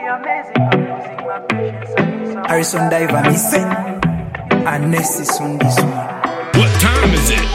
Harrison Diver missing, and Nessie on this one. What time is it?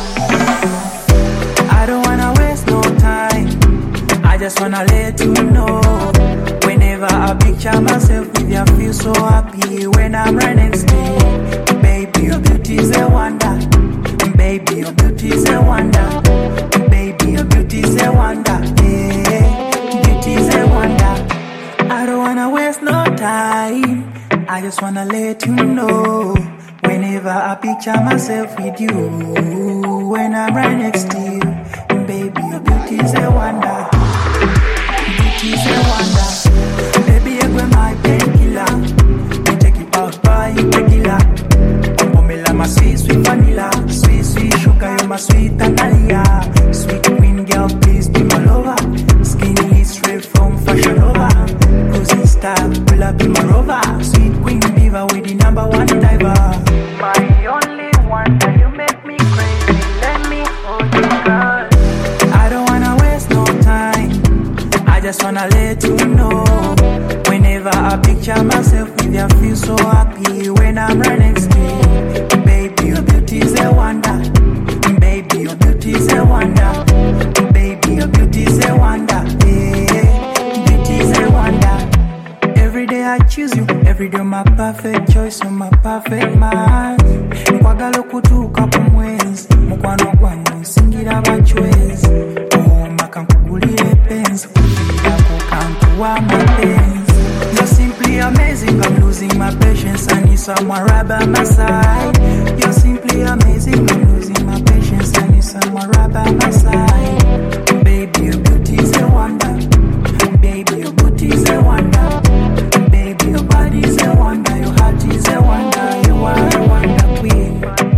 I don't wanna waste no time. I just wanna let you know. Whenever I picture myself with you, I feel so happy when I'm right next to you. Baby, your beauty is a wonder. Baby, your beauty is a wonder. Baby, your beauty is a wonder. Yeah, beauty is a wonder. I don't wanna waste no time. I just wanna let you know. Whenever I picture myself with you, when I'm right next to you, baby, your beauty is a wonder. Beauty is a wonder. Baby, you're my painkiller. You take it out by tequila. Pomela, my sweet, sweet vanilla. Sweet, sweet sugar, you're my sweet Analia. Sweet queen girl, please be my lover. Skinny straight from Fashion Nova. Cruising star, pull up in my rover. Sweet queen diva with the #1 diver. My only one, and you make me crazy. Let me hold you, girl. I don't wanna waste no time. I just wanna let you know. Whenever I picture myself with you, I feel so happy when I'm right next to you. Baby, your beauty is a wonder. Baby, your beauty is a wonder. Baby, your beauty is a wonder. Yeah, beauty is a wonder. Every day I choose you. Every day my perfect choice, you're my perfect man. Nkwagala okutuuka ku mwezi mukwano gwange singira bachwezi. Oh, makankugulire pensi kugira ku kantu w'amapenzi. You're simply amazing, I'm losing my patience. I need someone right by my side. You're simply amazing, I'm losing my patience. I need someone right by my side. Baby, your beauty is a wonder. Baby, your beauty is a wonder. Baby, your body is a wonder. Your heart is a wonder. You are a wonder queen.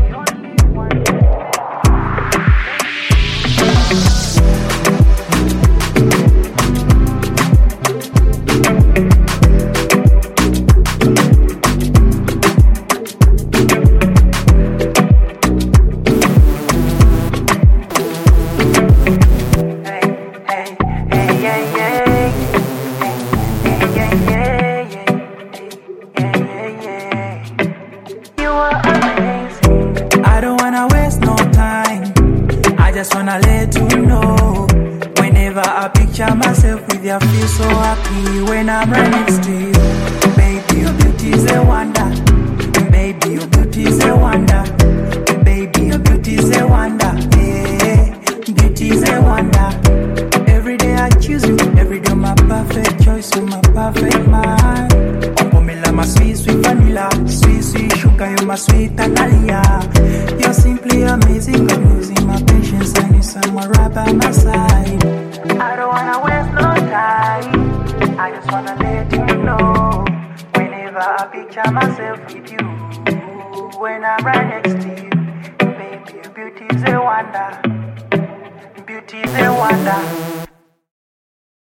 Wanna let you know. Whenever I picture myself with you, I feel so happy when I'm right next to you. Baby, your beauty is a wonder. Baby, your beauty is a wonder. Baby, your beauty is a wonder. Yeah, beauty is a wonder. Every day I choose you. Every day my perfect choice, you're my perfect man. Pomela, my sweet, sweet vanilla. Sweet, sweet sugar, you're my sweet Analia. You're simply amazing, I'm losing my patience. I need someone right by my side. I don't wanna waste no time. I just wanna let you know. Whenever I picture myself with you, when I'm right next to you, baby, your beauty is a wonder. Beauty is a wonder.